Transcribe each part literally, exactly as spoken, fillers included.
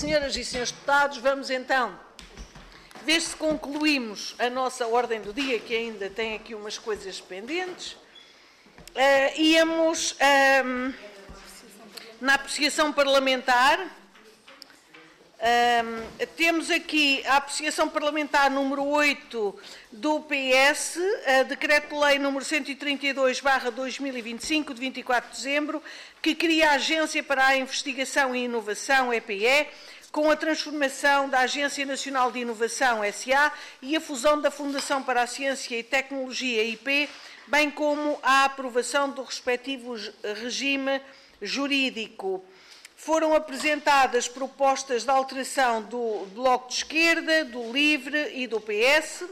Senhoras e senhores deputados, vamos então ver se concluímos a nossa ordem do dia, que ainda tem aqui umas coisas pendentes. Uh, íamos uh, na apreciação parlamentar. Uh, temos aqui a apreciação parlamentar número oito do P S, uh, Decreto-Lei número cento e trinta e dois barra dois mil e vinte e cinco, de vinte e quatro de dezembro, que cria a Agência para a Investigação e Inovação, E P I, com a transformação da Agência Nacional de Inovação, S A, e a fusão da Fundação para a Ciência e Tecnologia, I P, bem como a aprovação do respectivo regime jurídico. Foram apresentadas propostas de alteração do Bloco de Esquerda, do LIVRE e do P S.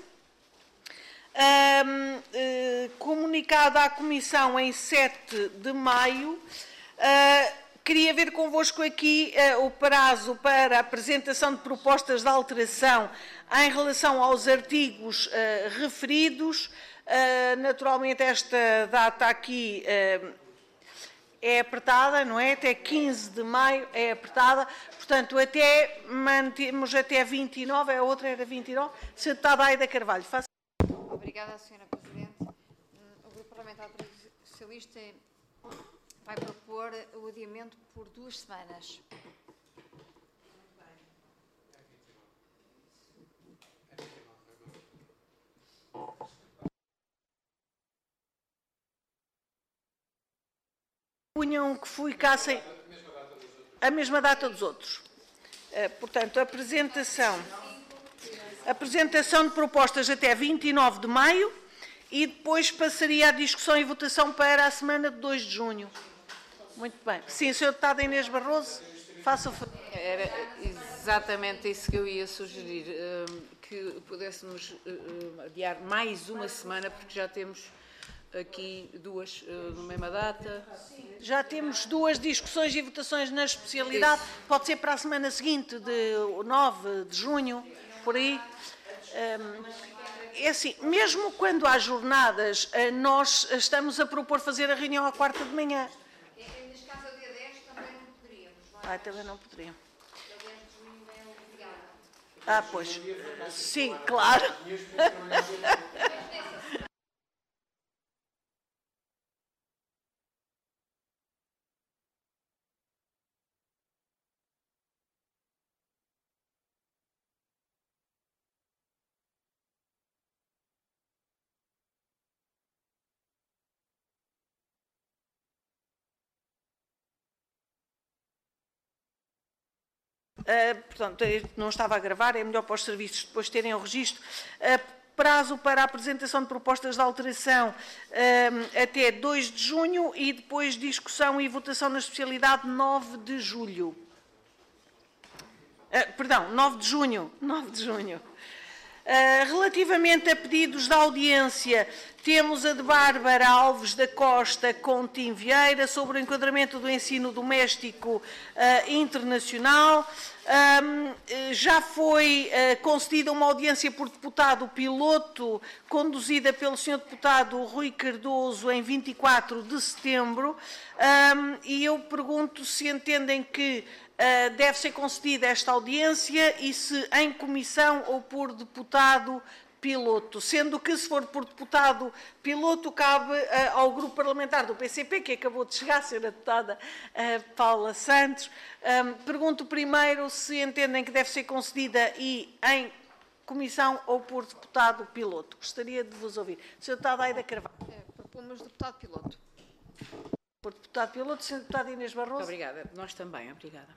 Um, uh, comunicado à Comissão em sete de maio, uh, queria ver convosco aqui uh, o prazo para a apresentação de propostas de alteração em relação aos artigos uh, referidos. Uh, naturalmente, esta data aqui uh, é apertada, não é? Até quinze de maio é apertada, portanto, até mantemos até vinte e nove, a outra era vinte e nove. senhora Deputada Aida Carvalho, faça. Obrigada, senhora Presidente. O Grupo Parlamentar Socialista vai propor o adiamento por duas semanas. Punham que ficassem a mesma data dos outros. Uh, portanto, a apresentação, a apresentação de propostas até vinte e nove de maio e depois passaria a discussão e votação para a semana de dois de junho. Muito bem. Sim, senhora Deputada Inês Barroso, faça o favor. Era exatamente isso que eu ia sugerir, que pudéssemos adiar mais uma semana, porque já temos aqui duas na mesma data. Já temos duas discussões e votações na especialidade. Isso. Pode ser para a semana seguinte, de nove de junho, por aí. É assim, mesmo quando há jornadas, nós estamos a propor fazer a reunião à quarta de manhã. Neste caso, ao dia dez, também não poderíamos. Ah, também não poderiam. Ah, pois. Sim, claro. Uh, portanto, não estava a gravar, é melhor para os serviços depois terem o registro. Uh, prazo para a apresentação de propostas de alteração uh, até dois de junho e depois discussão e votação na especialidade nove de julho. Uh, perdão, nove de junho. nove de junho. Uh, relativamente a pedidos de audiência, temos a de Bárbara Alves da Costa com Tim Vieira sobre o enquadramento do ensino doméstico uh, internacional. Um, já foi uh, concedida uma audiência por deputado piloto, conduzida pelo senhor deputado Rui Cardoso em vinte e quatro de setembro, um, e eu pergunto se entendem que Uh, deve ser concedida esta audiência e se em comissão ou por deputado piloto, sendo que, se for por deputado piloto, cabe uh, ao grupo parlamentar do P C P, que acabou de chegar, a senhora deputada uh, Paula Santos. Um, pergunto primeiro se entendem que deve ser concedida e em comissão ou por deputado piloto. Gostaria de vos ouvir. senhora Deputada Aida Carvalho. É, propomos deputado piloto. Por deputado piloto, senhora Deputada Inês Barroso. Muito obrigada. Nós também, obrigada.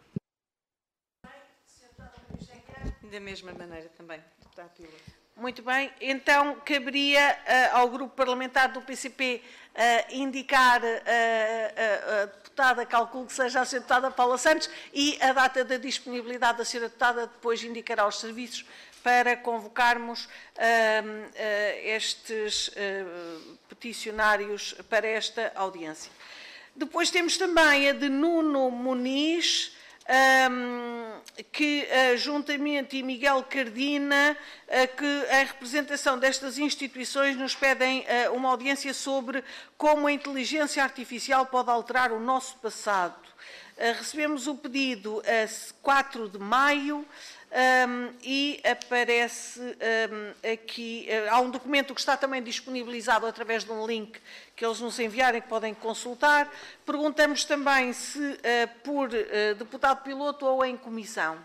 Da mesma maneira também, deputado piloto. Muito bem. Então, caberia uh, ao grupo parlamentar do P C P uh, indicar uh, uh, a deputada, calculo que seja a senhora deputada Paula Santos, e a data da disponibilidade da senhora deputada depois indicará aos serviços para convocarmos uh, uh, estes uh, peticionários para esta audiência. Depois temos também a de Nuno Muniz, Um, que, uh, juntamente, e Miguel Cardina, uh, que, em representação destas instituições, nos pedem uh, uma audiência sobre como a inteligência artificial pode alterar o nosso passado. Recebemos o pedido a quatro de maio um, e aparece um, aqui, uh, há um documento que está também disponibilizado através de um link que eles nos enviarem, que podem consultar. Perguntamos também se uh, por uh, deputado piloto ou em comissão.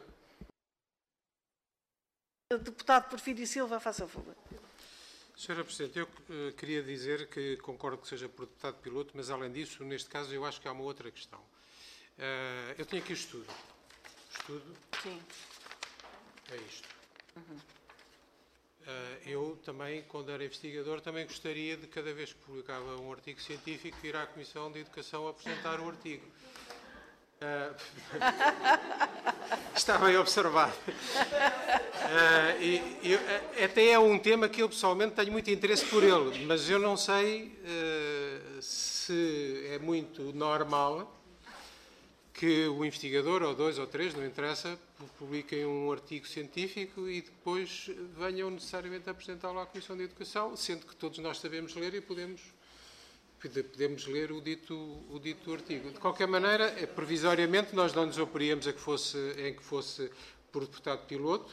Deputado Porfírio Silva, faça favor. Senhora Presidente, eu uh, queria dizer que concordo que seja por deputado piloto, mas além disso, neste caso, eu acho que há uma outra questão. Uh, eu tenho aqui o estudo. O estudo Sim. é isto. Uhum. Uh, eu também, quando era investigador, também gostaria de, cada vez que publicava um artigo científico, ir à Comissão de Educação apresentar o artigo. Uh, está bem observado. Uh, e, e, uh, até é um tema que eu pessoalmente tenho muito interesse por ele, mas eu não sei uh, se é muito normal que o investigador, ou dois ou três, não interessa, publiquem um artigo científico e depois venham necessariamente apresentá-lo à Comissão de Educação, sendo que todos nós sabemos ler e podemos, podemos ler o dito, o dito artigo. De qualquer maneira, provisoriamente, nós não nos oporíamos a que fosse, em que fosse por deputado piloto,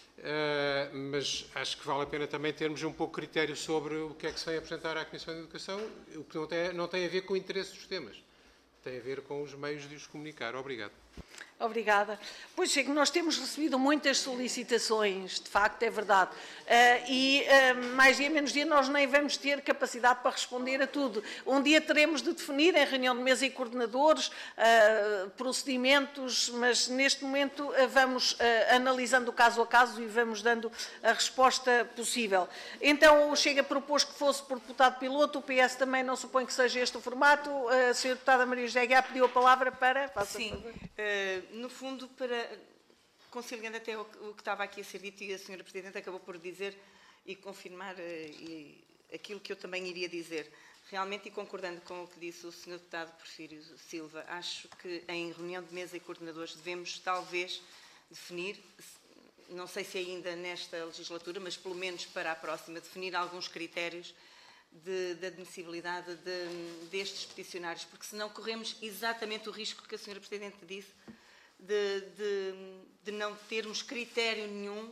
uh, mas acho que vale a pena também termos um pouco de critério sobre o que é que se vem apresentar à Comissão de Educação, o que não tem, não tem a ver com o interesse dos temas. Tem a ver com os meios de os comunicar. Obrigado. Obrigada. Pois é que nós temos recebido muitas solicitações, de facto, é verdade. Uh, e uh, mais dia menos dia nós nem vamos ter capacidade para responder a tudo. Um dia teremos de definir em reunião de mesa e coordenadores uh, procedimentos, mas neste momento uh, vamos uh, analisando o caso a caso e vamos dando a resposta possível. Então, o Chega propôs que fosse por deputado piloto, o P S também não supõe que seja este o formato. A senhora deputada Maria José Aguiar pediu a palavra para... Faça Sim. Uh, no fundo, para, conciliando até o, o que estava aqui a ser dito, e a senhora Presidente acabou por dizer e confirmar uh, e, aquilo que eu também iria dizer. Realmente, e concordando com o que disse o senhor Deputado Porfírio Silva, acho que em reunião de mesa e coordenadores devemos, talvez, definir, não sei se ainda nesta legislatura, mas pelo menos para a próxima, definir alguns critérios de, de admissibilidade de, destes peticionários, porque senão corremos exatamente o risco que a senhora Presidente disse, de, de, de não termos critério nenhum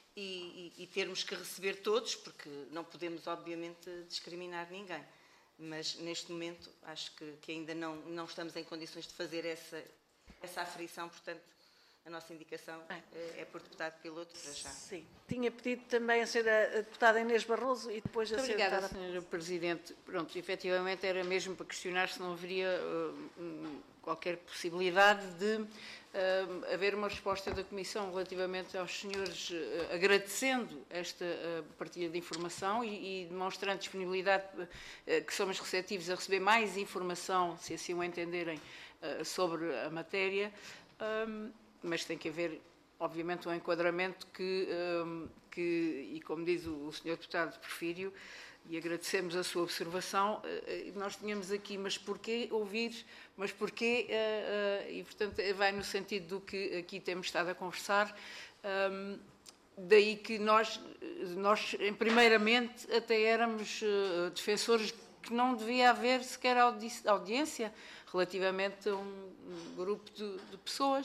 e, e, e termos que receber todos, porque não podemos, obviamente, discriminar ninguém. Mas, neste momento, acho que, que ainda não, não estamos em condições de fazer essa, essa aferição, portanto, a nossa indicação é, é por deputado piloto para já. Sim. Tinha pedido também a senhora deputada Inês Barroso e depois a Muito senhora obrigada, deputada... senhora Presidente. Pronto, efetivamente era mesmo para questionar se não haveria uh, qualquer possibilidade de uh, haver uma resposta da Comissão relativamente aos senhores, uh, agradecendo esta uh, partilha de informação e, e demonstrando disponibilidade uh, que somos receptivos a receber mais informação, se assim o entenderem, uh, sobre a matéria. Um, mas tem que haver, obviamente, um enquadramento que, um, que e como diz o senhor Deputado Porfírio, e agradecemos a sua observação, uh, nós tínhamos aqui, mas porquê ouvir, mas porquê, uh, uh, e portanto vai no sentido do que aqui temos estado a conversar, um, daí que nós, nós, primeiramente, até éramos uh, defensores que não devia haver sequer audi audiência relativamente a um, um grupo de, de pessoas,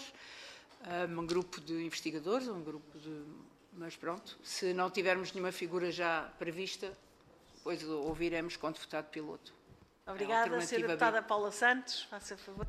um grupo de investigadores, um grupo de... Mas pronto, se não tivermos nenhuma figura já prevista, depois ouviremos com o deputado piloto. Obrigada, é senhora deputada Paula Santos, faça favor.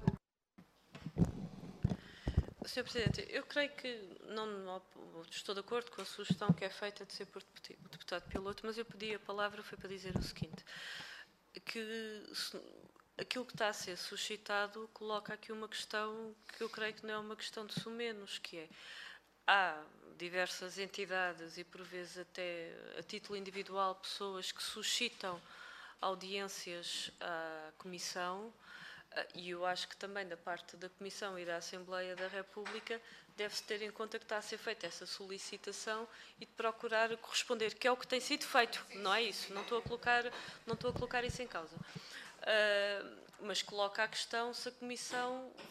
senhor Presidente, eu creio que não, não estou de acordo com a sugestão que é feita de ser por deputado piloto, mas eu pedi a palavra foi para dizer o seguinte, que aquilo que está a ser suscitado coloca aqui uma questão que eu creio que não é uma questão de sumenos, que é, há diversas entidades e por vezes até a título individual pessoas que suscitam audiências à Comissão e eu acho que também da parte da Comissão e da Assembleia da República deve-se ter em conta que está a ser feita essa solicitação e de procurar corresponder, que é o que tem sido feito, não é isso? Não estou a colocar, não estou a colocar isso em causa. Uh, mas coloca a questão se a Comissão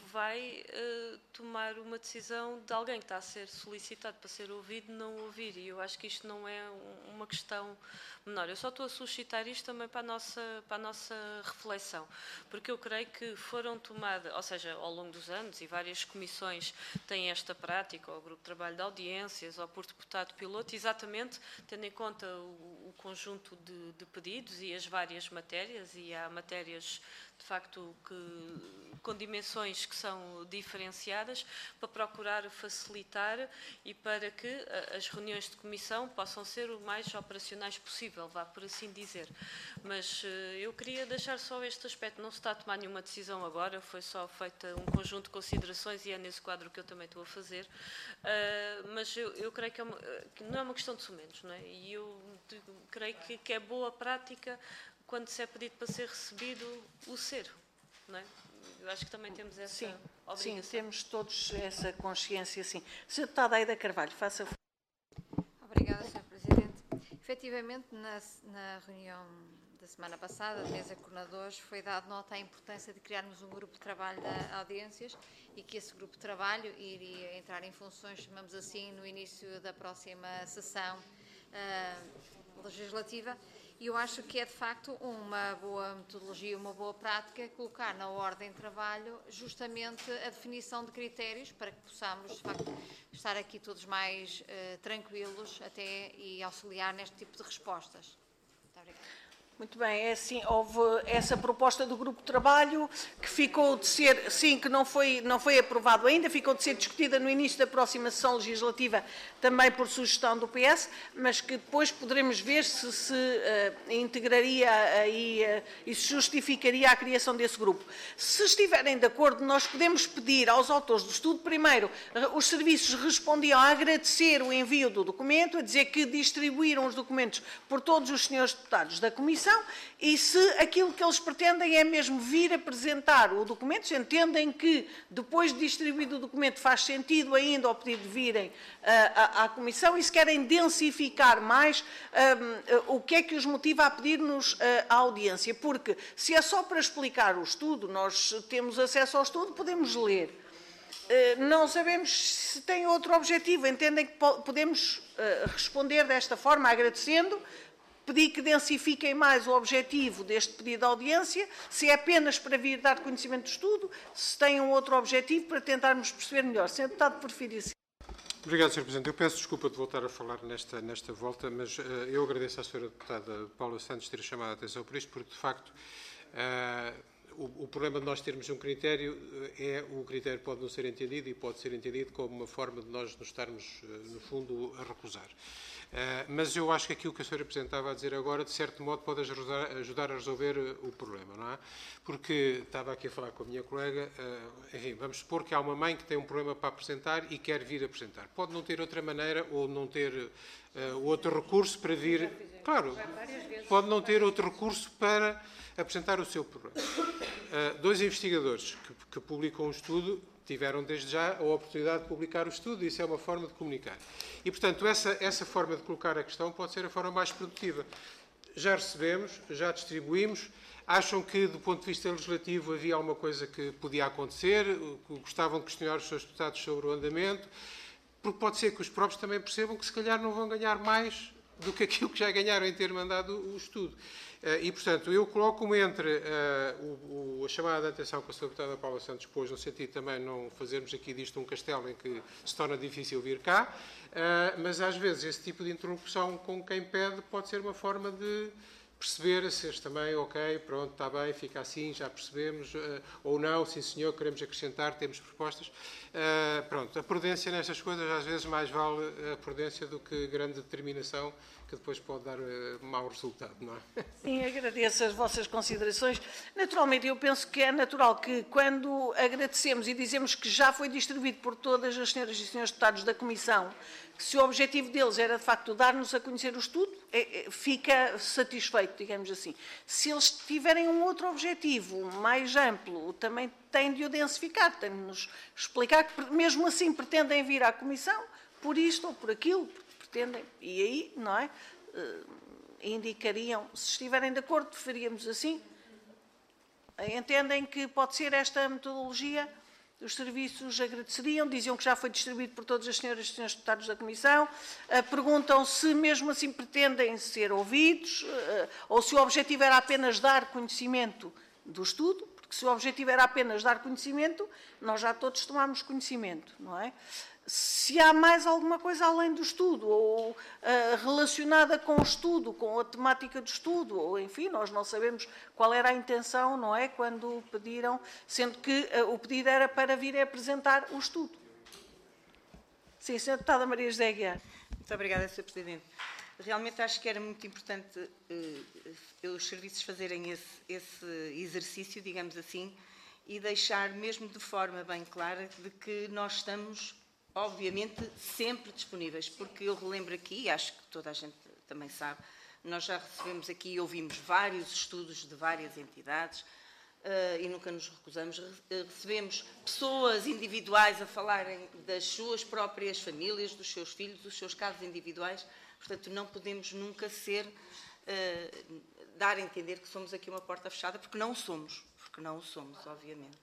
vai uh, tomar uma decisão de alguém que está a ser solicitado para ser ouvido não ouvir. E eu acho que isto não é um, uma questão menor. Eu só estou a suscitar isto também para a nossa, para a nossa reflexão, porque eu creio que foram tomadas, ou seja, ao longo dos anos, e várias comissões têm esta prática, ou o Grupo de Trabalho de Audiências, ou por deputado piloto, exatamente tendo em conta o, o conjunto de, de pedidos e as várias matérias, e há matérias de facto que, com dimensões que são diferenciadas, para procurar facilitar e para que as reuniões de comissão possam ser o mais operacionais possível, vá por assim dizer. Mas eu queria deixar só este aspecto, não se está a tomar nenhuma decisão agora, foi só feita um conjunto de considerações e é nesse quadro que eu também estou a fazer, uh, mas eu, eu creio que, é uma, que não é uma questão de sumenos, não é? E eu creio que, que é boa prática quando se é pedido para ser recebido, o ser, não é? Eu acho que também temos essa sim, obrigação. Sim, temos todos essa consciência, sim. senhora Deputada Aida Carvalho, faça favor. Obrigada, senhor Presidente. Efetivamente, na, na reunião da semana passada, da mesa de coordenadores, foi dado nota à importância de criarmos um grupo de trabalho de audiências e que esse grupo de trabalho iria entrar em funções, chamamos assim, no início da próxima sessão uh, legislativa. E eu acho que é, de facto, uma boa metodologia, uma boa prática colocar na ordem de trabalho justamente a definição de critérios para que possamos, de facto, estar aqui todos mais uh, tranquilos até e auxiliar neste tipo de respostas. Muito obrigada. Muito bem, é assim, houve essa proposta do grupo de trabalho que ficou de ser, sim, que não foi, não foi aprovado ainda, ficou de ser discutida no início da próxima sessão legislativa, também por sugestão do P S, mas que depois poderemos ver se se uh, integraria aí uh, e se justificaria a criação desse grupo. Se estiverem de acordo, nós podemos pedir aos autores do estudo, primeiro, uh, os serviços respondiam a agradecer o envio do documento, a dizer que distribuíram os documentos por todos os senhores deputados da Comissão, e se aquilo que eles pretendem é mesmo vir apresentar o documento, se entendem que depois de distribuído o documento faz sentido ainda ao pedido de virem uh, à, à Comissão, e se querem densificar mais um, uh, o que é que os motiva a pedir-nos uh, a audiência, porque se é só para explicar o estudo, nós temos acesso ao estudo, podemos ler. Uh, não sabemos se tem outro objetivo, entendem que po podemos uh, responder desta forma, agradecendo, pedir que densifiquem mais o objetivo deste pedido de audiência, se é apenas para vir dar conhecimento do estudo, se tem um outro objetivo para tentarmos perceber melhor. senhor Deputado Porfírio Silva. Obrigado, senhor Presidente. Eu peço desculpa de voltar a falar nesta, nesta volta, mas uh, eu agradeço à senhora Deputada Paula Santos ter chamado a atenção por isto, porque, de facto, uh, o, o problema de nós termos um critério é o critério pode não ser entendido e pode ser entendido como uma forma de nós nos estarmos, uh, no fundo, a recusar. Uh, mas eu acho que aquilo que a senhora apresentava a dizer agora, de certo modo, pode ajudar, ajudar a resolver uh, o problema, não é? Porque estava aqui a falar com a minha colega, uh, enfim, vamos supor que há uma mãe que tem um problema para apresentar e quer vir apresentar. Pode não ter outra maneira ou não ter uh, outro recurso para vir... Claro, pode não ter outro recurso para apresentar o seu problema. Uh, dois investigadores que, que publicam um estudo tiveram desde já a oportunidade de publicar o estudo, e isso é uma forma de comunicar. E, portanto, essa, essa forma de colocar a questão pode ser a forma mais produtiva. Já recebemos, já distribuímos. Acham que, do ponto de vista legislativo, havia alguma coisa que podia acontecer? Gostavam de questionar os seus deputados sobre o andamento? Porque pode ser que os próprios também percebam que, se calhar, não vão ganhar mais do que aquilo que já ganharam em ter mandado o estudo. E, portanto, eu coloco-me entre uh, o, o, a chamada de atenção que a senhora Deputada Paula Santos pôs, no sentido de também não fazermos aqui disto um castelo em que se torna difícil vir cá, uh, mas às vezes esse tipo de interlocução com quem pede pode ser uma forma de perceber se este também, ok, pronto, está bem, fica assim, já percebemos, uh, ou não, sim senhor, queremos acrescentar, temos propostas. Uh, pronto, a prudência nestas coisas às vezes mais vale a prudência do que grande determinação, que depois pode dar uh, mau resultado, não é? Sim, agradeço as vossas considerações. Naturalmente, eu penso que é natural que, quando agradecemos e dizemos que já foi distribuído por todas as senhoras e senhores deputados da Comissão, que se o objetivo deles era, de facto, dar-nos a conhecer o estudo, é, é, fica satisfeito, digamos assim. Se eles tiverem um outro objetivo mais amplo, também têm de o densificar, têm de nos explicar que, mesmo assim, pretendem vir à Comissão por isto ou por aquilo, pretendem, e aí, não é, uh, indicariam, se estiverem de acordo, faríamos assim, entendem que pode ser esta metodologia Os serviços agradeceriam, diziam que já foi distribuído por todas as senhoras e senhores deputados da Comissão. Uh, perguntam se mesmo assim pretendem ser ouvidos, uh, ou se o objetivo era apenas dar conhecimento do estudo, porque se o objetivo era apenas dar conhecimento, nós já todos tomamos conhecimento, não é? Se há mais alguma coisa além do estudo, ou uh, relacionada com o estudo, com a temática do estudo, ou enfim, nós não sabemos qual era a intenção, não é, quando pediram, sendo que uh, o pedido era para vir a apresentar o estudo. Sim, senhora Deputada Maria José Aguiar. Muito obrigada, senhor Presidente. Realmente acho que era muito importante uh, os serviços fazerem esse, esse exercício, digamos assim, e deixar mesmo de forma bem clara de que nós estamos, obviamente, sempre disponíveis, porque eu relembro aqui, e acho que toda a gente também sabe, nós já recebemos aqui e ouvimos vários estudos de várias entidades uh, e nunca nos recusamos. Recebemos pessoas individuais a falarem das suas próprias famílias, dos seus filhos, dos seus casos individuais. Portanto, não podemos nunca ser, uh, dar a entender que somos aqui uma porta fechada, porque não somos, porque não o somos, obviamente.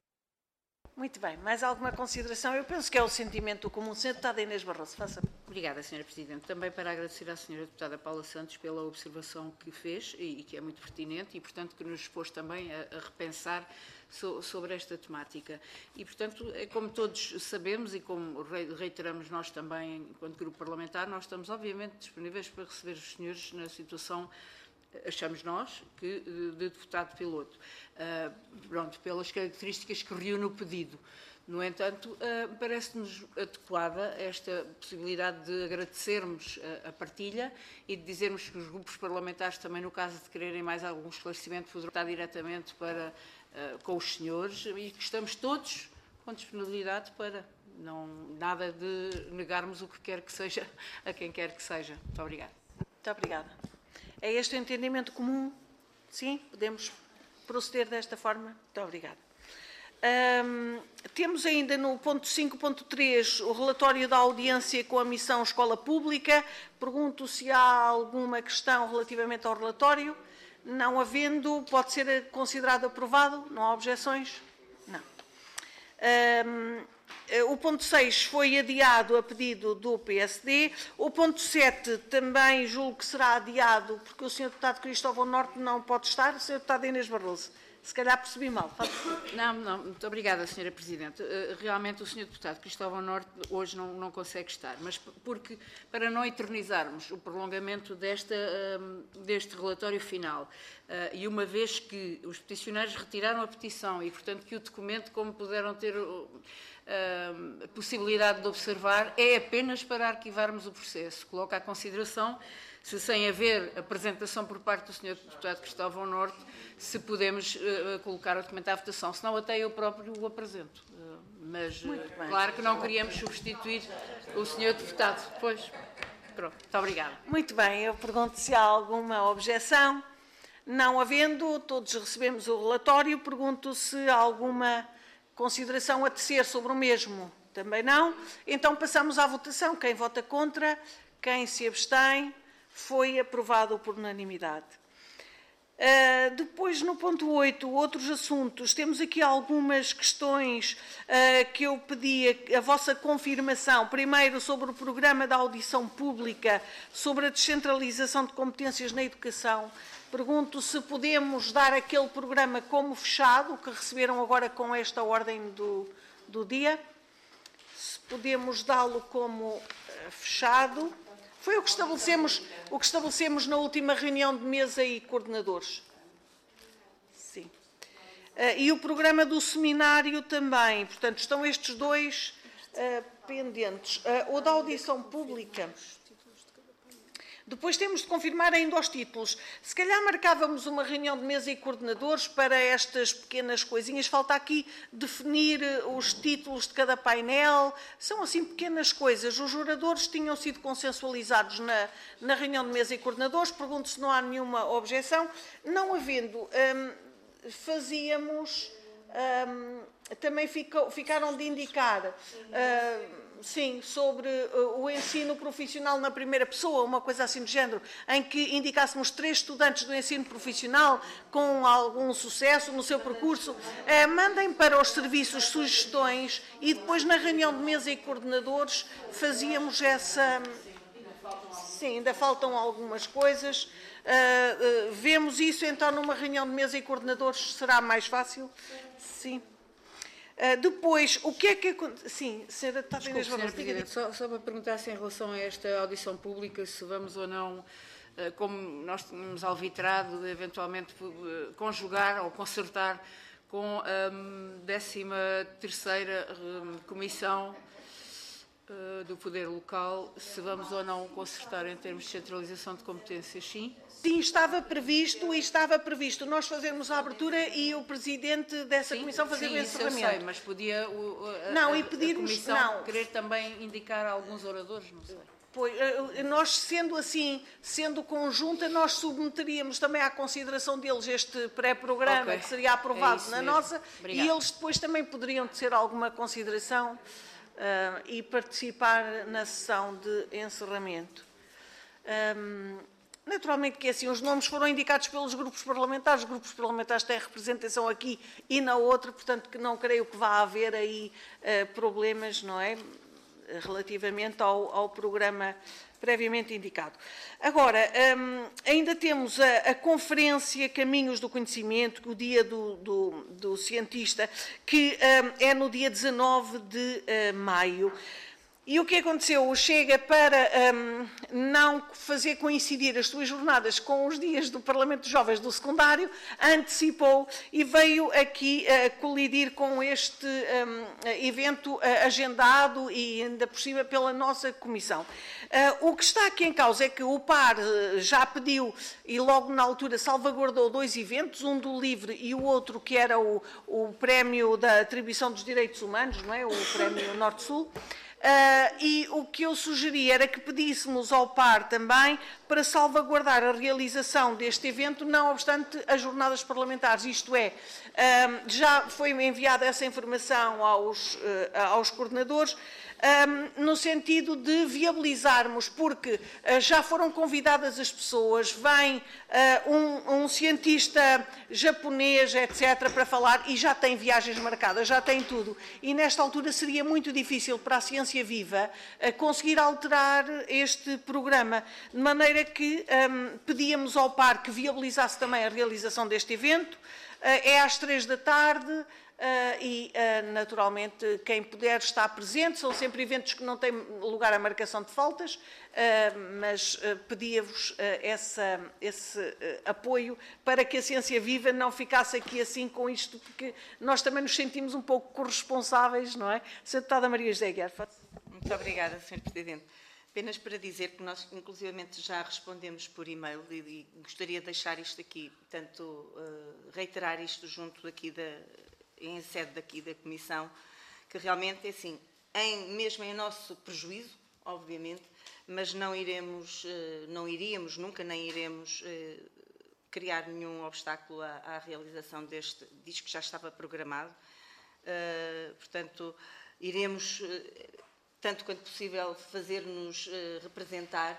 Muito bem. Mais alguma consideração? Eu penso que é o sentimento comum. Senhora Deputada Inês Barroso, faça. Obrigada, senhora Presidente. Também para agradecer à senhora Deputada Paula Santos pela observação que fez e, e que é muito pertinente e, portanto, que nos expôs também a, a repensar so, sobre esta temática. E, portanto, como todos sabemos e como reiteramos nós também, enquanto grupo parlamentar, nós estamos, obviamente, disponíveis para receber os senhores na situação, achamos nós, que de deputado piloto, uh, pronto, pelas características que reúne o pedido. No entanto, uh, parece-nos adequada esta possibilidade de agradecermos a, a partilha e de dizermos que os grupos parlamentares também, no caso de quererem mais algum esclarecimento, poderão estar diretamente para, uh, com os senhores e que estamos todos com disponibilidade para não, nada de negarmos o que quer que seja a quem quer que seja. Muito obrigada. Muito obrigada. É este o entendimento comum? Sim? Podemos proceder desta forma? Muito obrigada. Um, temos ainda no ponto cinco ponto três o relatório da audiência com a missão Escola Pública. Pergunto se há alguma questão relativamente ao relatório. Não havendo, pode ser considerado aprovado? Não há objeções? Não. Um, O ponto seis foi adiado a pedido do P S D. O ponto sete também julgo que será adiado, porque o senhor Deputado Cristóvão Norte não pode estar. O senhor Deputado Inês Barroso. Se calhar percebi mal. Não, não, muito obrigada, senhora Presidente. Realmente o senhor Deputado Cristóvão Norte hoje não, não consegue estar, mas porque, para não eternizarmos o prolongamento desta, deste relatório final, e uma vez que os peticionários retiraram a petição e, portanto, que o documento, como puderam ter a possibilidade de observar, é apenas para arquivarmos o processo. Coloca à consideração se, sem haver apresentação por parte do senhor Deputado Cristóvão Norte, se podemos uh, colocar o documento à votação. Senão até eu próprio o apresento. Uh, mas, uh, claro que não queríamos substituir o senhor Deputado. Pois, pronto. Muito obrigada. Muito bem. Eu pergunto se há alguma objeção. Não havendo, todos recebemos o relatório. Pergunto se há alguma consideração a tecer sobre o mesmo. Também não. Então passamos à votação. Quem vota contra? Quem se abstém? Foi aprovado por unanimidade. Uh, depois, no ponto oito, outros assuntos, temos aqui algumas questões uh, que eu pedi a, a vossa confirmação. Primeiro, sobre o programa da audição pública, sobre a descentralização de competências na educação. Pergunto se podemos dar aquele programa como fechado, que receberam agora com esta ordem do, do dia. Se podemos dá-lo como uh, fechado. Foi o que estabelecemos, o que estabelecemos na última reunião de mesa e coordenadores. Sim. Uh, e o programa do seminário também. Portanto, estão estes dois uh, pendentes. Uh, o da audição pública. Depois temos de confirmar ainda os títulos. Se calhar marcávamos uma reunião de mesa e coordenadores para estas pequenas coisinhas. Falta aqui definir os títulos de cada painel. São assim pequenas coisas. Os oradores tinham sido consensualizados na, na reunião de mesa e coordenadores. Pergunto se não há nenhuma objeção. Não havendo, hum, fazíamos... Hum, também ficou, ficaram de indicar... Hum, sim, sobre uh, o ensino profissional na primeira pessoa, uma coisa assim do género, em que indicássemos três estudantes do ensino profissional com algum sucesso no seu percurso, uh, mandem para os serviços sugestões e depois na reunião de mesa e coordenadores fazíamos essa... Sim, ainda faltam algumas coisas. Uh, uh, vemos isso então numa reunião de mesa e coordenadores, será mais fácil? Sim. Uh, depois, o que é que... Sim, senhora Deputada Inês Barroso. Senhora Presidente, só, só para perguntar se em relação a esta audição pública, se vamos ou não, uh, como nós tínhamos alvitrado, eventualmente uh, conjugar ou concertar com a um, décima terceira um, Comissão uh, do Poder Local, se vamos ou não concertar em termos de centralização de competências, sim? Sim, estava previsto e estava previsto nós fazermos a abertura e o Presidente dessa Sim, Comissão fazer sim, o isso encerramento. eu sei, mas podia o, a, Não, a, e pedirmos- a Comissão não. querer também indicar alguns oradores, não sei. Pois, eh, nós, sendo assim, sendo conjunta, nós submeteríamos também à consideração deles este pré-programa, Ok. que seria aprovado É isso na mesmo. nossa, Obrigada. e eles depois também poderiam ter alguma consideração eh, e participar na sessão de encerramento. Ahm, Naturalmente que é assim, os nomes foram indicados pelos grupos parlamentares, os grupos parlamentares têm representação aqui e na outra, portanto que não creio que vá haver aí uh, problemas, não é, relativamente ao, ao programa previamente indicado. Agora, um, ainda temos a, a Conferência Caminhos do Conhecimento, o dia do, do, do cientista, que um, é no dia dezanove de uh, maio. E o que aconteceu? Chega para um, não fazer coincidir as suas jornadas com os dias do Parlamento de Jovens do secundário, antecipou e veio aqui uh, colidir com este um, evento uh, agendado e ainda por cima pela nossa Comissão. Uh, o que está aqui em causa é que o P A R uh, já pediu e logo na altura salvaguardou dois eventos, um do LIVRE e o outro que era o, o prémio da atribuição dos direitos humanos, não é? O prémio Norte-Sul. Uh, e o que eu sugeri era que pedíssemos ao P A R também para salvaguardar a realização deste evento, não obstante as jornadas parlamentares, isto é, um, já foi enviada essa informação aos, uh, aos coordenadores, um, no sentido de viabilizarmos, porque uh, já foram convidadas as pessoas, vem uh, um, um cientista japonês, etcétera, para falar, e já tem viagens marcadas, já tem tudo, e nesta altura seria muito difícil para a ciência viva uh, conseguir alterar este programa, de maneira que um, pedíamos ao P A R que viabilizasse também a realização deste evento, uh, é às três da tarde, Uh, e, uh, naturalmente, quem puder estar presente, são sempre eventos que não têm lugar a marcação de faltas, uh, mas uh, pedia-vos uh, essa, esse uh, apoio para que a ciência viva não ficasse aqui assim com isto, porque nós também nos sentimos um pouco corresponsáveis, não é? senhora Deputada Maria José Aguiar. Muito obrigada, senhor Presidente. Apenas para dizer que nós, inclusivamente, já respondemos por e-mail e, e gostaria de deixar isto aqui, portanto, uh, reiterar isto junto aqui da... em sede daqui da Comissão, que realmente, é assim, em, mesmo em nosso prejuízo, obviamente, mas não iremos, não iríamos, nunca nem iremos criar nenhum obstáculo à, à realização deste, disto que já estava programado. Portanto, iremos, tanto quanto possível, fazer-nos representar,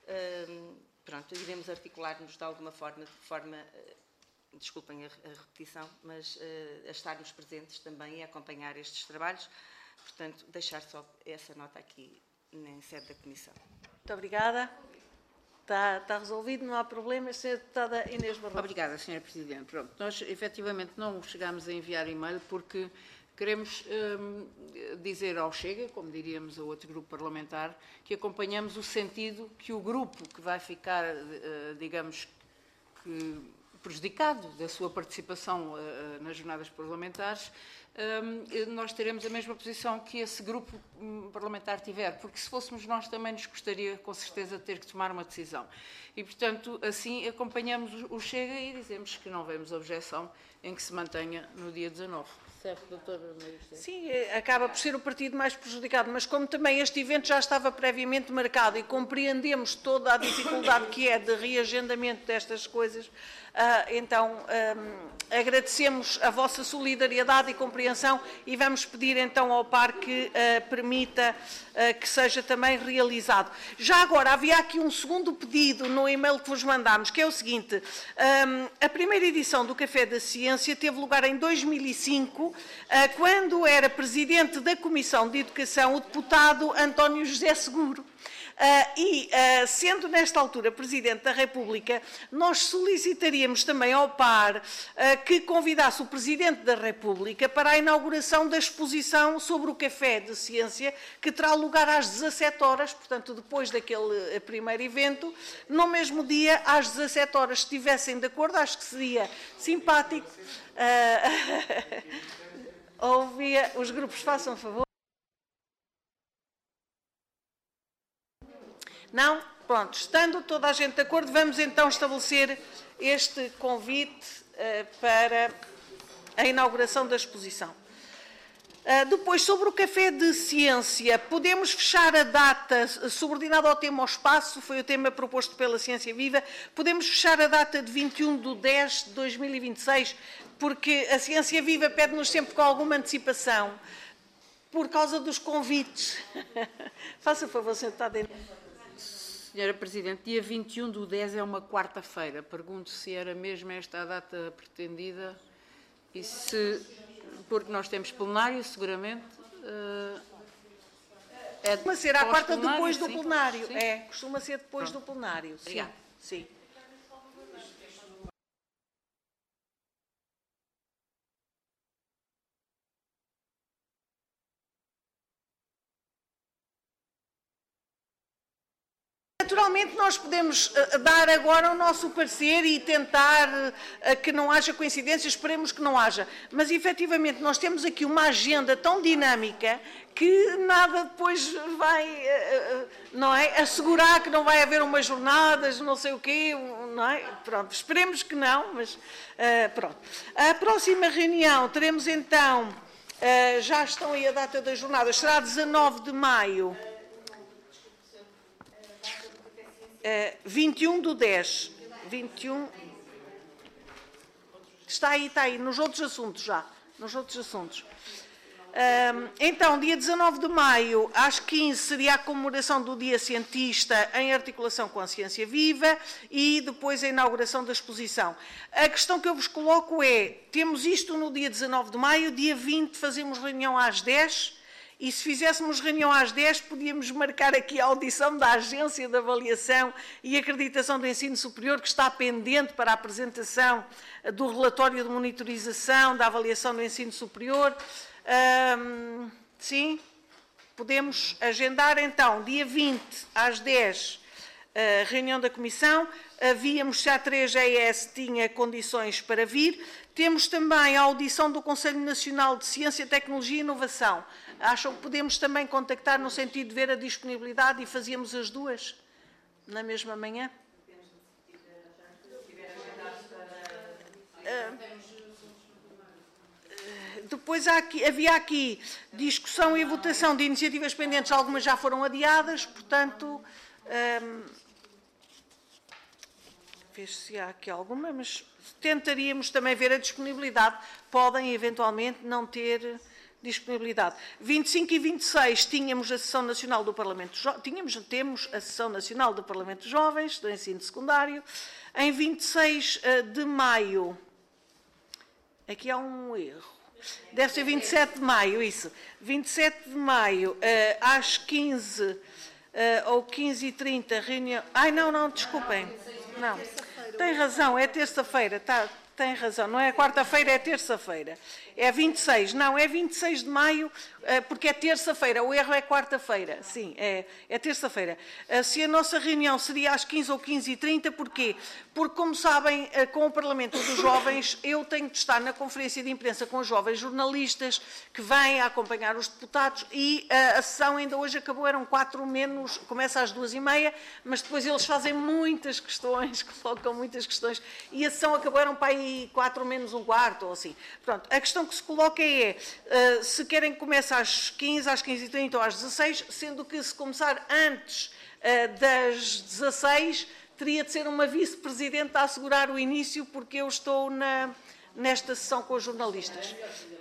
pronto, iremos articular-nos de alguma forma, de forma... desculpem a, a repetição, mas uh, a estarmos presentes também e a acompanhar estes trabalhos. Portanto, deixar só essa nota aqui em sede da Comissão. Muito obrigada. Está, está resolvido, não há problemas. senhora Deputada Inês Barroso. Obrigada, senhora Presidente. Pronto, nós efetivamente não chegámos a enviar e-mail porque queremos hum, dizer ao Chega, como diríamos a outro grupo parlamentar, que acompanhamos o sentido que o grupo que vai ficar, uh, digamos, que prejudicado da sua participação uh, nas jornadas parlamentares, um, nós teremos a mesma posição que esse grupo um, parlamentar tiver, porque se fôssemos nós também nos gostaria, com certeza, de ter que tomar uma decisão. E, portanto, assim acompanhamos o Chega e dizemos que não vemos objeção em que se mantenha no dia dezanove. Certo, doutora Maria José. Sim, acaba por ser o partido mais prejudicado, mas como também este evento já estava previamente marcado e compreendemos toda a dificuldade que é de reagendamento destas coisas, então agradecemos a vossa solidariedade e compreensão e vamos pedir então ao P A R que permita que seja também realizado. Já agora, havia aqui um segundo pedido no e-mail que vos mandámos, que é o seguinte: a primeira edição do Café da Ciência teve lugar em dois mil e cinco, quando era presidente da Comissão de Educação o deputado António José Seguro. Uh, e, uh, sendo nesta altura Presidente da República, nós solicitaríamos também ao P A R uh, que convidasse o Presidente da República para a inauguração da exposição sobre o Café de Ciência, que terá lugar às dezassete horas, portanto, depois daquele uh, primeiro evento, no mesmo dia, às dezassete horas, se estivessem de acordo, acho que seria simpático. Uh, ouvia, os grupos, façam favor. Não? Pronto, estando toda a gente de acordo, vamos então estabelecer este convite uh, para a inauguração da exposição. Uh, depois, sobre o Café de Ciência, podemos fechar a data, subordinado ao tema ao espaço, foi o tema proposto pela Ciência Viva, podemos fechar a data de vinte e um de dez de dois mil e vinte e seis, porque a Ciência Viva pede-nos sempre com alguma antecipação, por causa dos convites. Faça favor, sentar dentro. Senhora Presidente, dia vinte e um do dez é uma quarta-feira. Pergunto se era mesmo esta a data pretendida e se, porque nós temos plenário, seguramente. Uh, é costuma ser à quarta depois do sim. plenário. Sim. É, costuma ser depois Pronto. do plenário. Sim. Obrigada. Sim. Naturalmente, nós podemos uh, dar agora o nosso parecer e tentar uh, que não haja coincidências, esperemos que não haja. Mas, efetivamente, nós temos aqui uma agenda tão dinâmica que nada depois vai, uh, uh, não é, assegurar que não vai haver umas jornadas, não sei o quê, não é? Pronto, esperemos que não, mas uh, pronto. A próxima reunião teremos então, uh, já estão aí a data das jornadas, será dezanove de maio. Uh, vinte e um do dez. vinte e um. Está aí, está aí, nos outros assuntos já. Nos outros assuntos. Uh, então, dia dezanove de maio, às quinze, seria a comemoração do Dia Cientista em articulação com a Ciência Viva e depois a inauguração da exposição. A questão que eu vos coloco é, temos isto no dia dezanove de maio, dia vinte fazemos reunião às dez. E se fizéssemos reunião às dez, podíamos marcar aqui a audição da Agência de Avaliação e Acreditação do Ensino Superior, que está pendente para a apresentação do relatório de monitorização da avaliação do ensino superior. Hum, sim, podemos agendar então, dia vinte, às dez, a reunião da Comissão. Havíamos, se a três G S tinha condições para vir. Temos também a audição do Conselho Nacional de Ciência, Tecnologia e Inovação. Acham que podemos também contactar no sentido de ver a disponibilidade e fazíamos as duas na mesma manhã? Uh, depois há aqui, havia aqui discussão e votação de iniciativas pendentes, algumas já foram adiadas, portanto, um, vejo se há aqui alguma, mas tentaríamos também ver a disponibilidade. Podem, eventualmente, não ter disponibilidade. vinte e cinco e vinte e seis tínhamos a Sessão Nacional do Parlamento jo tínhamos, temos a Sessão Nacional do Parlamento de Jovens, do Ensino Secundário. Em vinte e seis de maio, aqui há um erro, deve ser vinte e sete de maio, isso. vinte e sete de maio, às quinze ou quinze e trinta, reunião... Ai, não, não, desculpem. Não, tem razão, é terça-feira, está... Tem razão, não é quarta-feira, é terça-feira. É vinte e seis, não, é vinte e seis de maio, porque é terça-feira, o erro é quarta-feira, sim, é, é terça-feira. Se a nossa reunião seria às quinze ou quinze e trinta, porquê? Porque, como sabem, com o Parlamento dos Jovens, eu tenho de estar na conferência de imprensa com os jovens jornalistas que vêm a acompanhar os deputados e a, a sessão ainda hoje acabou, eram quatro menos, começa às duas e meia, mas depois eles fazem muitas questões, colocam muitas questões, e a sessão acabou, eram para aí quatro menos um quarto, ou assim. Pronto, a questão que se coloca é, uh, se querem que comece às quinze, às quinze e trinta ou às dezasseis, sendo que se começar antes uh, das dezasseis, teria de ser uma vice-presidente a assegurar o início, porque eu estou na, nesta sessão com os jornalistas.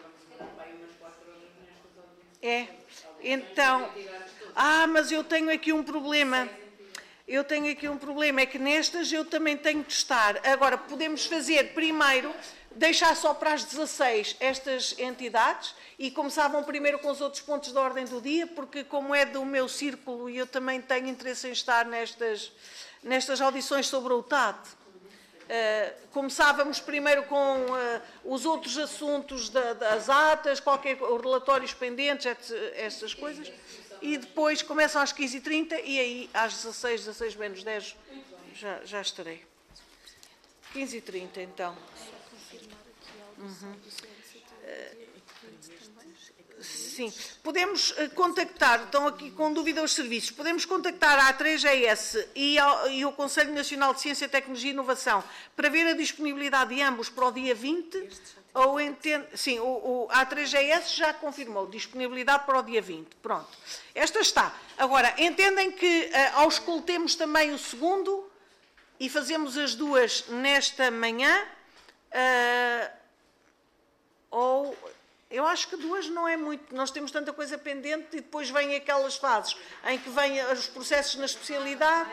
É, então... Ah, mas eu tenho aqui um problema. Eu tenho aqui um problema, é que nestas eu também tenho de estar. Agora, podemos fazer primeiro, deixar só para as dezasseis estas entidades e começavam primeiro com os outros pontos de ordem do dia, porque como é do meu círculo e eu também tenho interesse em estar nestas, nestas audições sobre o T A D. Uh, começávamos primeiro com uh, os outros assuntos da, das atas, qualquer, relatórios pendentes, essas coisas. E depois começam às quinze e trinta e aí às dezasseis, dezasseis menos dez, já, já estarei. quinze e trinta, então. Uhum. Uh, sim. Podemos uh, contactar, estão aqui com dúvida os serviços, podemos contactar a A três G S e, ao, e o Conselho Nacional de Ciência, Tecnologia e Inovação para ver a disponibilidade de ambos para o dia vinte. Ou entende, sim, o, o A três G S já confirmou disponibilidade para o dia vinte. Pronto. Esta está. Agora, entendem que uh, auscultemos também o segundo e fazemos as duas nesta manhã? Uh, ou, eu acho que duas não é muito. Nós temos tanta coisa pendente e depois vêm aquelas fases em que vêm os processos na especialidade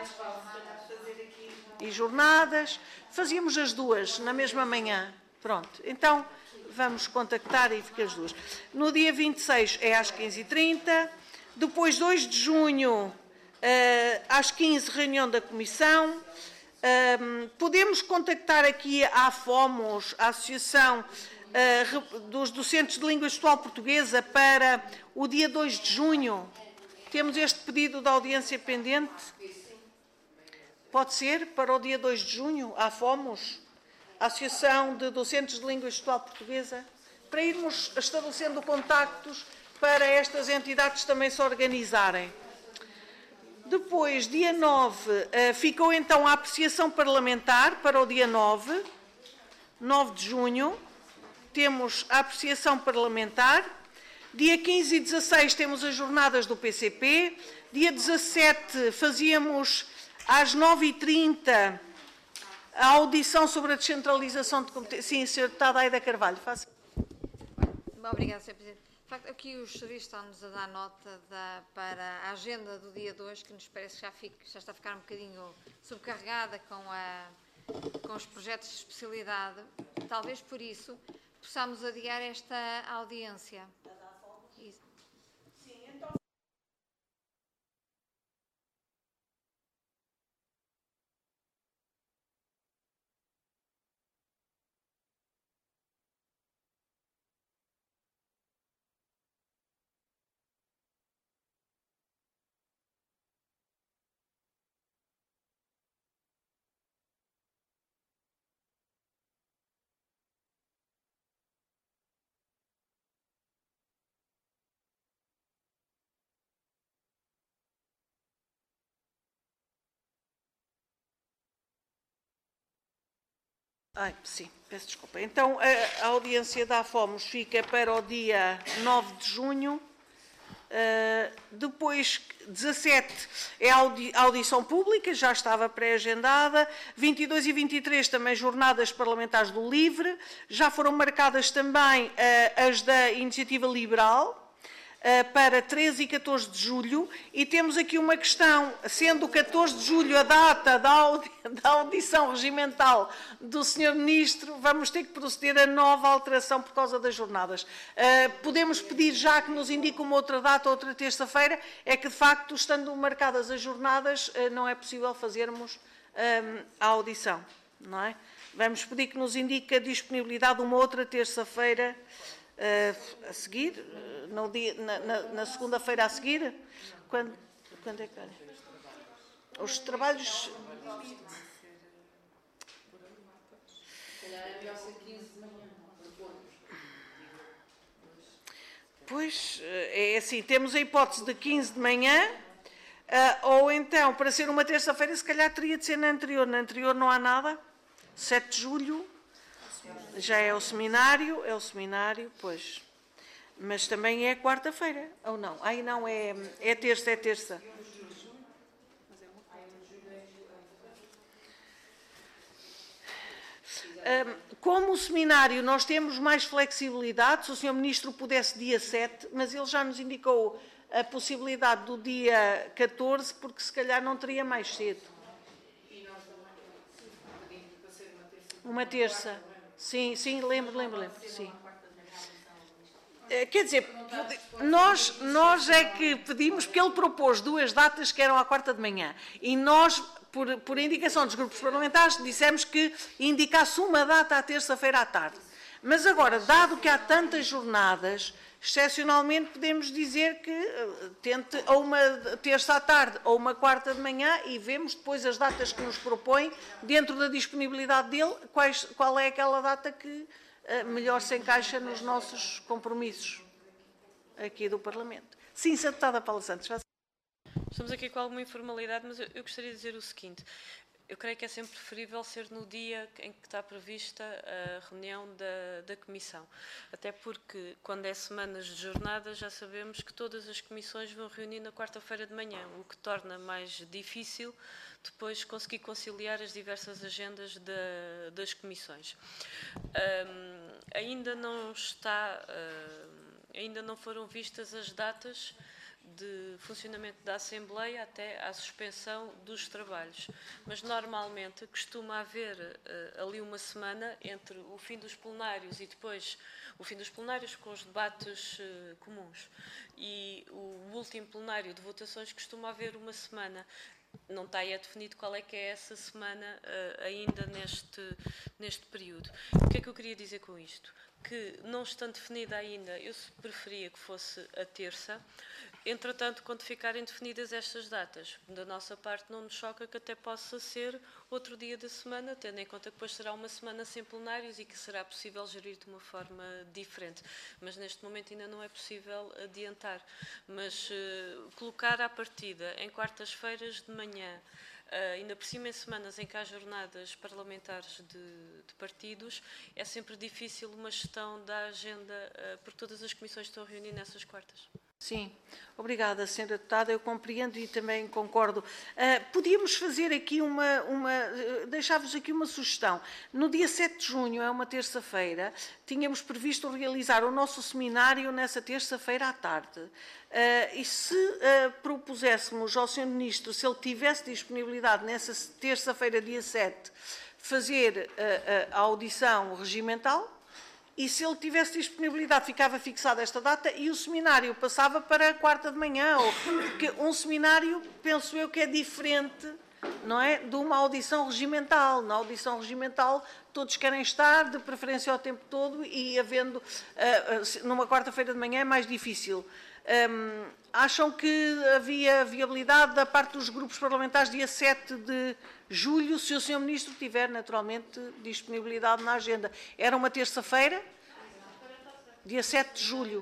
e jornadas. Fazíamos as duas na mesma manhã. Pronto, então vamos contactar e fica as duas. No dia vinte e seis é às quinze e trinta, depois dois de junho às quinze, reunião da Comissão. Podemos contactar aqui a AFOMOS, a Associação dos Docentes de Língua Gestual Portuguesa, para o dia dois de junho. Temos este pedido de audiência pendente. Pode ser para o dia dois de junho, a AFOMOS? A Associação de Docentes de Língua Gestual Portuguesa, para irmos estabelecendo contactos para estas entidades também se organizarem. Depois, dia nove, ficou então a apreciação parlamentar para o dia nove, nove de junho, temos a apreciação parlamentar. Dia quinze e dezasseis temos as jornadas do P C P, dia dezassete fazíamos às nove e trinta a audição sobre a descentralização de competências. Sim, senhor Deputado Aida Carvalho, faça. Obrigada, senhor Presidente. De facto, aqui os serviços estão-nos a dar nota da, para a agenda do dia dois, que nos parece que já, fica, já está a ficar um bocadinho subcarregada com, a, com os projetos de especialidade. Talvez por isso possamos adiar esta audiência. Isso. Sim, então... Ai, sim, peço desculpa. Então, a, a audiência da AFOMOS fica para o dia nove de junho. Uh, depois, dezassete, é a audi audição pública, já estava pré-agendada. vinte e dois e vinte e três, também jornadas parlamentares do LIVRE. Já foram marcadas também uh, as da Iniciativa Liberal, para treze e catorze de julho, e temos aqui uma questão, sendo catorze de julho a data da, audi da audição regimental do senhor Ministro, vamos ter que proceder a nova alteração por causa das jornadas. Uh, podemos pedir já que nos indique uma outra data, outra terça-feira, é que de facto, estando marcadas as jornadas, uh, não é possível fazermos um, a audição, não é? Vamos pedir que nos indique a disponibilidade de uma outra terça-feira, uh, a seguir, no dia, na, na, na segunda-feira a seguir, quando, quando é que era? Os trabalhos... Pois, é assim, temos a hipótese de quinze de manhã, uh, ou então, para ser uma terça-feira, se calhar teria de ser na anterior. Na anterior não há nada. sete de julho, já é o seminário, é o seminário, pois. Mas também é quarta-feira, ou não? Aí não, é, é terça, é terça. Como o seminário nós temos mais flexibilidade, se o senhor Ministro pudesse dia sete, mas ele já nos indicou a possibilidade do dia catorze, porque se calhar não teria mais cedo. Uma terça. Sim, sim, lembro, lembro, lembro. Sim. Quer dizer, nós, nós é que pedimos, porque ele propôs duas datas que eram à quarta de manhã, e nós... Por, por indicação dos grupos parlamentares, dissemos que indicasse uma data à terça-feira à tarde. Mas agora, dado que há tantas jornadas, excepcionalmente podemos dizer que uh, tente ou uma terça à tarde ou uma quarta de manhã e vemos depois as datas que nos propõe, dentro da disponibilidade dele, quais, qual é aquela data que uh, melhor se encaixa nos nossos compromissos aqui do Parlamento. Sim, Sra. Deputada Paula Santos. Estamos aqui com alguma informalidade, mas eu, eu gostaria de dizer o seguinte. Eu creio que é sempre preferível ser no dia em que está prevista a reunião da, da Comissão. Até porque, quando é semanas de jornada, já sabemos que todas as comissões vão reunir na quarta-feira de manhã, o que torna mais difícil depois conseguir conciliar as diversas agendas da, das comissões. Um, ainda não está, uh, ainda não foram vistas as datas de funcionamento da Assembleia até à suspensão dos trabalhos. Mas, normalmente, costuma haver uh, ali uma semana entre o fim dos plenários e depois o fim dos plenários com os debates uh, comuns. E o último plenário de votações costuma haver uma semana. Não está aí definido qual é que é essa semana uh, ainda neste, neste período. O que é que eu queria dizer com isto? Que, não estando definida ainda, eu preferia que fosse a terça. Entretanto, quando ficarem definidas estas datas, da nossa parte não nos choca que até possa ser outro dia da semana, tendo em conta que depois será uma semana sem plenários e que será possível gerir de uma forma diferente. Mas neste momento ainda não é possível adiantar. Mas uh, colocar à partida em quartas-feiras de manhã, Uh, ainda por cima em semanas em que há jornadas parlamentares de, de partidos, é sempre difícil uma gestão da agenda, uh, porque todas as comissões estão a reunir nessas quartas. Sim, obrigada, senhora Deputada, eu compreendo e também concordo. Uh, podíamos fazer aqui uma, uma uh, deixar-vos aqui uma sugestão. No dia sete de junho, é uma terça-feira, tínhamos previsto realizar o nosso seminário nessa terça-feira à tarde. Uh, e se uh, propuséssemos ao senhor Ministro, se ele tivesse disponibilidade nessa terça-feira, dia sete, fazer uh, uh, a audição regimental, e se ele tivesse disponibilidade, ficava fixada esta data e o seminário passava para a quarta de manhã, ou, porque um seminário, penso eu, que é diferente, não é, de uma audição regimental. Na audição regimental todos querem estar, de preferência ao tempo todo, e havendo, uh, numa quarta-feira de manhã é mais difícil. Um, acham que havia viabilidade da parte dos grupos parlamentares dia sete de julho, se o senhor Ministro tiver, naturalmente, disponibilidade na agenda? Era uma terça-feira? Dia sete de julho.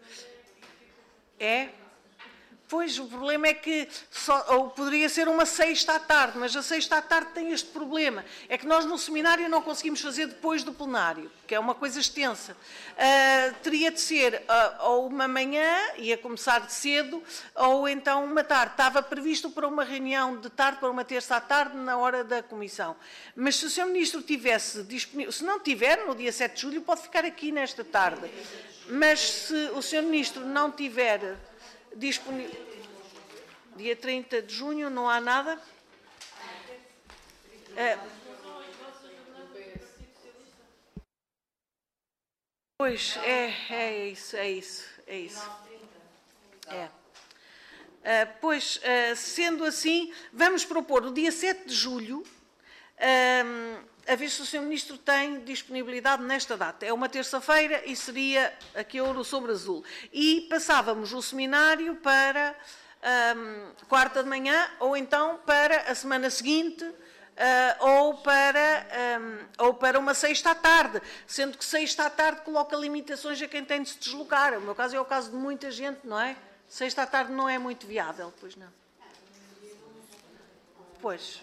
É? Pois, o problema é que só, ou poderia ser uma sexta à tarde, mas a sexta à tarde tem este problema. É que nós no seminário não conseguimos fazer depois do plenário, que é uma coisa extensa. Uh, teria de ser uh, ou uma manhã, ia começar de cedo, ou então uma tarde. Estava previsto para uma reunião de tarde, para uma terça à tarde, na hora da comissão. Mas se o senhor Ministro tivesse disponível, se não tiver, no dia sete de julho, pode ficar aqui nesta tarde. Mas se o senhor Ministro não tiver disponível, dia trinta de junho, não há nada. É, pois, é, é isso, é isso, é isso. É. É, pois, é, sendo assim, vamos propor o dia sete de julho, é, a ver se o senhor Ministro tem disponibilidade nesta data. É uma terça-feira e seria aqui ouro sobre azul. E passávamos o seminário para um, quarta de manhã ou então para a semana seguinte uh, ou, para, um, ou para uma sexta à tarde, sendo que sexta à tarde coloca limitações a quem tem de se deslocar. O meu caso é o caso de muita gente, não é? Sexta à tarde não é muito viável, pois não. Pois.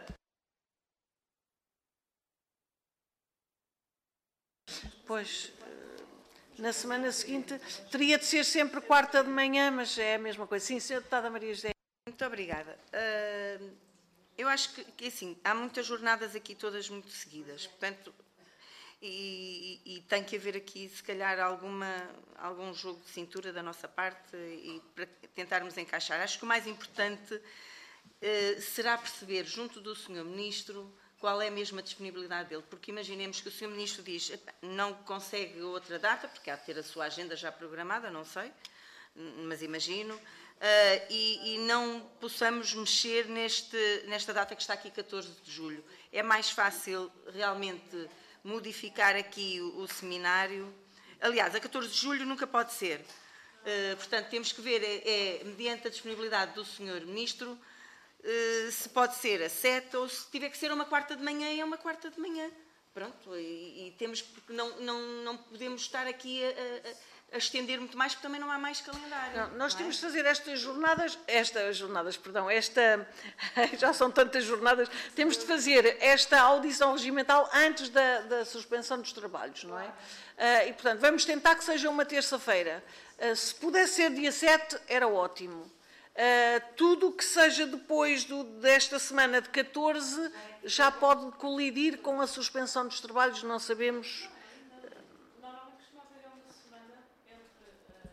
Pois, na semana seguinte, teria de ser sempre quarta de manhã, mas é a mesma coisa. Sim, senhora Deputada Maria José. Muito obrigada. Uh, eu acho que, que, assim, há muitas jornadas aqui, todas muito seguidas, portanto, e, e, e tem que haver aqui, se calhar, alguma, algum jogo de cintura da nossa parte e para tentarmos encaixar. Acho que o mais importante uh, será perceber, junto do senhor Ministro, qual é mesmo a disponibilidade dele, porque imaginemos que o senhor Ministro diz não consegue outra data, porque há de ter a sua agenda já programada, não sei, mas imagino, uh, e, e não possamos mexer neste, nesta data que está aqui, catorze de julho. É mais fácil realmente modificar aqui o, o seminário. Aliás, a catorze de julho nunca pode ser. Uh, portanto, temos que ver, é, é, mediante a disponibilidade do senhor Ministro, Uh, se pode ser a sete ou se tiver que ser uma quarta de manhã, é uma quarta de manhã. Pronto, e, e temos, porque não, não, não podemos estar aqui a, a, a estender muito mais, porque também não há mais calendário. Não, nós não temos é? de fazer estas jornadas, estas jornadas, perdão, esta, já são tantas jornadas, temos de fazer esta audição regimental antes da, da suspensão dos trabalhos, não é? Uh, e, portanto, vamos tentar que seja uma terça-feira. Uh, se pudesse ser dia sete, era ótimo. Uh, tudo o que seja depois do, desta semana de catorze já pode colidir com a suspensão dos trabalhos, não sabemos. Normalmente costuma haver uma semana entre...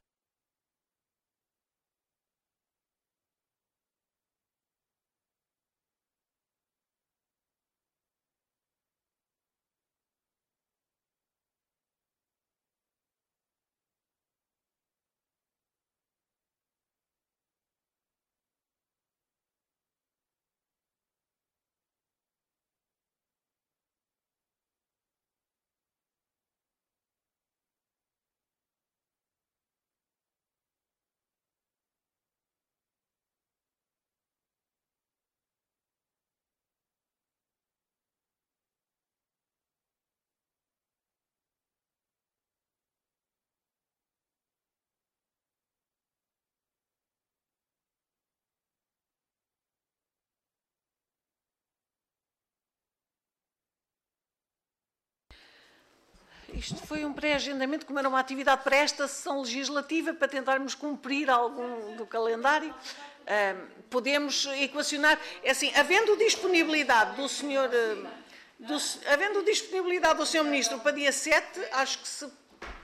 Isto foi um pré-agendamento, como era uma atividade para esta sessão legislativa, para tentarmos cumprir algum do calendário. Uh, podemos equacionar, é assim, havendo disponibilidade do senhor, uh, do, havendo disponibilidade do senhor Ministro para dia sete, acho que se...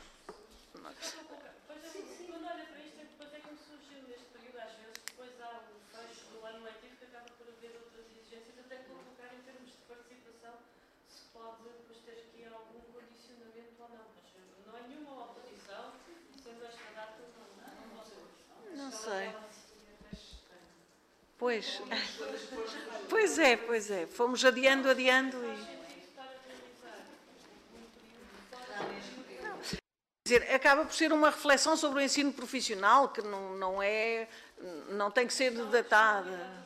Não sei. Pois, pois é, pois é. Fomos adiando, adiando e... Não. Quer dizer, acaba por ser uma reflexão sobre o ensino profissional, que não, não é, não tem que ser datada.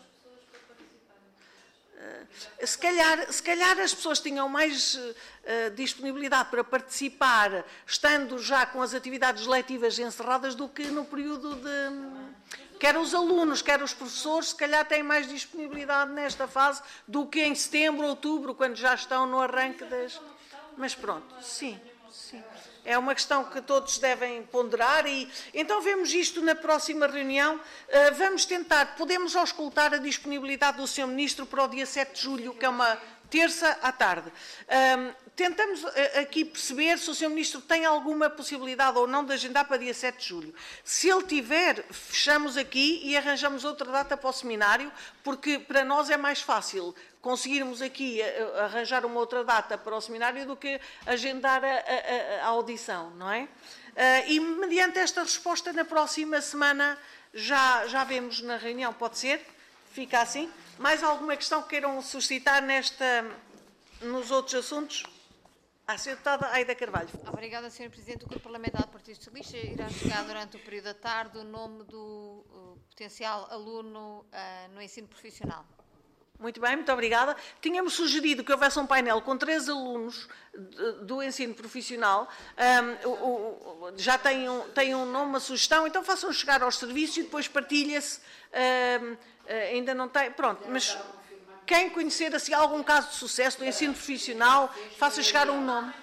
Uh, se calhar, se calhar as pessoas tinham mais uh, disponibilidade para participar, estando já com as atividades letivas encerradas, do que no período de... Quer os alunos, quer os professores, se calhar têm mais disponibilidade nesta fase do que em setembro, outubro, quando já estão no arranque das... Mas pronto, sim, sim. É uma questão que todos devem ponderar e então vemos isto na próxima reunião. Uh, vamos tentar, podemos auscultar a disponibilidade do senhor Ministro para o dia sete de julho, que é uma terça à tarde. Uh, tentamos uh, aqui perceber se o senhor Ministro tem alguma possibilidade ou não de agendar para dia sete de julho. Se ele tiver, fechamos aqui e arranjamos outra data para o seminário, porque para nós é mais fácil conseguirmos aqui arranjar uma outra data para o seminário do que agendar a, a, a audição, não é? Uh, e mediante esta resposta, na próxima semana já, já vemos na reunião, pode ser? Fica assim? Mais alguma questão que queiram suscitar nesta nos outros assuntos, a senhora deputada Aida Carvalho. Obrigada, senhora Presidente. O Grupo Parlamentar do Partido Socialista irá chegar durante o período da tarde o nome do uh, potencial aluno uh, no ensino profissional. Muito bem, muito obrigada. Tínhamos sugerido que houvesse um painel com três alunos do ensino profissional. Um, o, o, já tem um, tem um nome, uma sugestão, então façam chegar aos serviços e depois partilha-se. Um, ainda não tem, pronto, mas quem conhecer assim, algum caso de sucesso do ensino profissional, faça chegar um nome.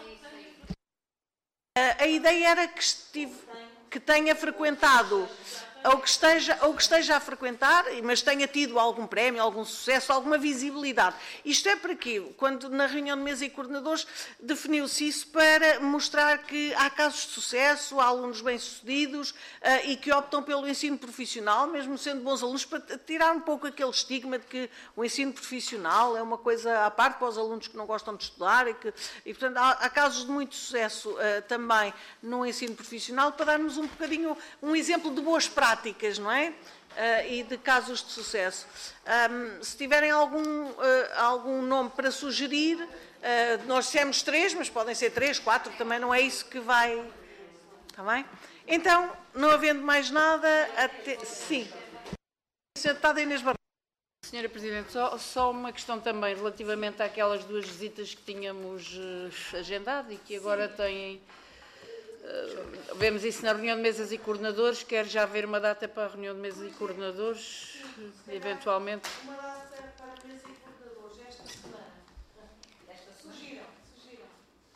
A ideia era que, estive, que tenha frequentado, ou que, esteja, ou que esteja a frequentar, mas tenha tido algum prémio, algum sucesso, alguma visibilidade. Isto é para quê? Quando na reunião de mesa e coordenadores definiu-se isso para mostrar que há casos de sucesso, há alunos bem-sucedidos uh, e que optam pelo ensino profissional, mesmo sendo bons alunos, para tirar um pouco aquele estigma de que o ensino profissional é uma coisa à parte para os alunos que não gostam de estudar e que, e, portanto, há, há casos de muito sucesso uh, também no ensino profissional, para darmos um bocadinho um exemplo de boas práticas. práticas, não é? Uh, e de casos de sucesso. Um, se tiverem algum, uh, algum nome para sugerir, uh, nós dissemos três, mas podem ser três, quatro, também não é isso que vai... Está bem? Então, não havendo mais nada, até... sim. senhora Deputada Inês Barroso. senhora Presidente, só, só uma questão também relativamente àquelas duas visitas que tínhamos uh, agendado e que agora têm... Uh, vemos isso na reunião de mesas e coordenadores. Quer já haver uma data para a reunião de mesas e coordenadores, eventualmente? Uma data para a mesa e coordenadores esta semana. Esta sugiram, sugiram.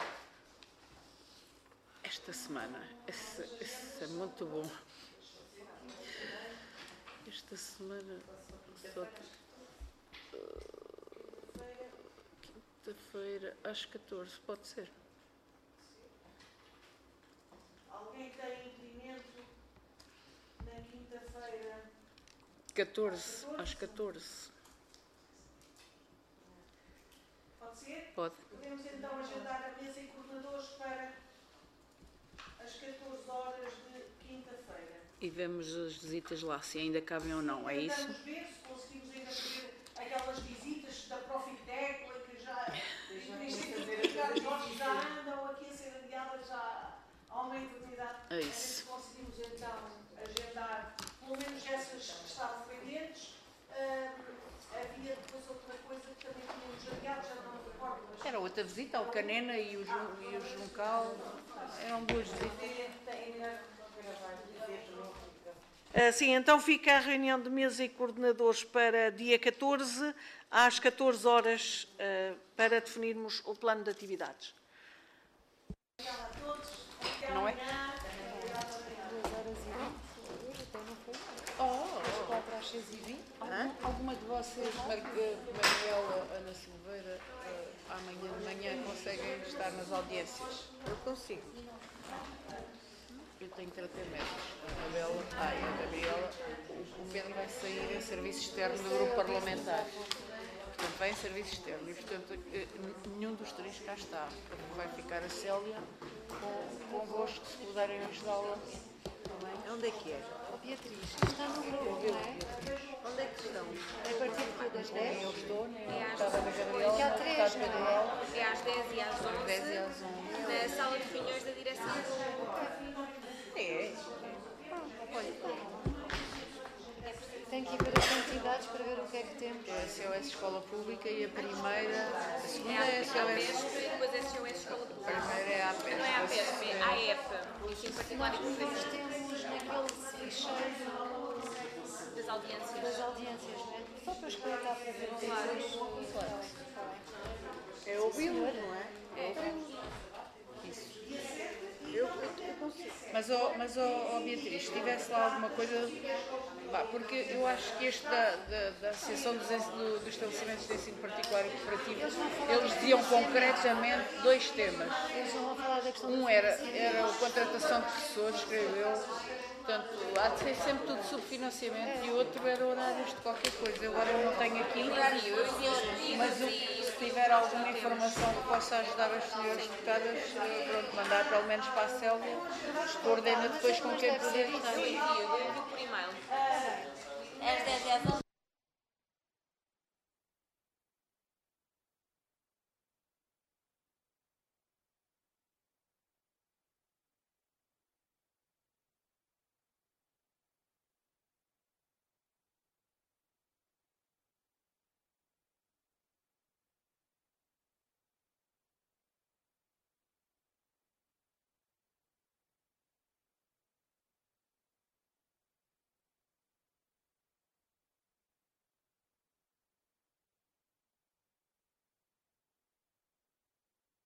Esta semana. Esse, esse é muito bom. Esta semana. Só... Uh, quinta-feira, às catorze, pode ser. Alguém tem impedimento na quinta-feira? catorze, às catorze. Pode ser? Pode. Podemos então agendar a mesa e coordenadores para as catorze horas de quinta-feira. E vemos as visitas lá, se ainda cabem ou não, é isso? Vamos ver se conseguimos ainda fazer aquelas visitas da Profitec, que já, já andam aqui a ser adiadas já há uma eternidade. É isso. Conseguimos então agendar pelo menos essas que estavam pendentes. Uh, havia depois outra coisa que também tínhamos adiado, já não me recordo. Mas... Era outra visita ao Canena e o, e o Juncal. Eram duas visitas. Uh, sim, então fica a reunião de mesa e coordenadores para dia catorze, às catorze horas, uh, para definirmos o plano de atividades. Obrigada a todos. Até não é? Oh, quatro às seis e vinte. Alguma de vocês, Manuela, Ana Silveira, amanhã de manhã conseguem estar nas audiências? Eu consigo. Eu tenho tratamentos. A Bela, ah, e a Gabriela, o Pedro vai sair em serviço externo do grupo parlamentar. Portanto, vai em serviço externo e, portanto, nenhum dos três cá está. Vai ficar a Célia com, convosco, se puderem ajudá-la. Onde é que é? Oh, Beatriz, está no grupo, não é? Onde é que estão? É a partir de das dez? Eu estou, nem É eu às estava na Gabriela, que há no três, deputado não é? Manuel, É às dez e às às dez e onze, às onze. na sala de reuniões da direção do... É. Tem que ir ver as quantidades para ver o que é que temos. É a S O S Escola Pública e a primeira, a segunda É é a S O a S. APESP e depois é S O S Escola A Pública. primeira é a APESP. Não é a APESP, é a AEP, Ensino Particular e Nós Profissional temos naquele ficheiro das audiências. das audiências, não é? Só para espreitar para ver o que é que temos. É ouvi-lo, não é? Isso. Eu, eu consigo. Mas, oh, mas oh, oh, Beatriz, se tivesse lá alguma coisa, bah, porque eu acho que este da, da, da Associação dos, do, dos Estabelecimentos de Ensino Particular e Cooperativo, eles diziam concretamente dois temas. Eles não vão falar da questão Um era, era a contratação de professores, escrevo eu, portanto, há de ser sempre tudo subfinanciamento, e o outro era horários de qualquer coisa. Eu agora não tenho aqui, mas o, se tiver alguma informação que possa ajudar as senhoras deputadas, pronto, mandar pelo menos para a Célia, coordena depois com quem puder estar. Eu envio por e-mail. Às dez e às onze.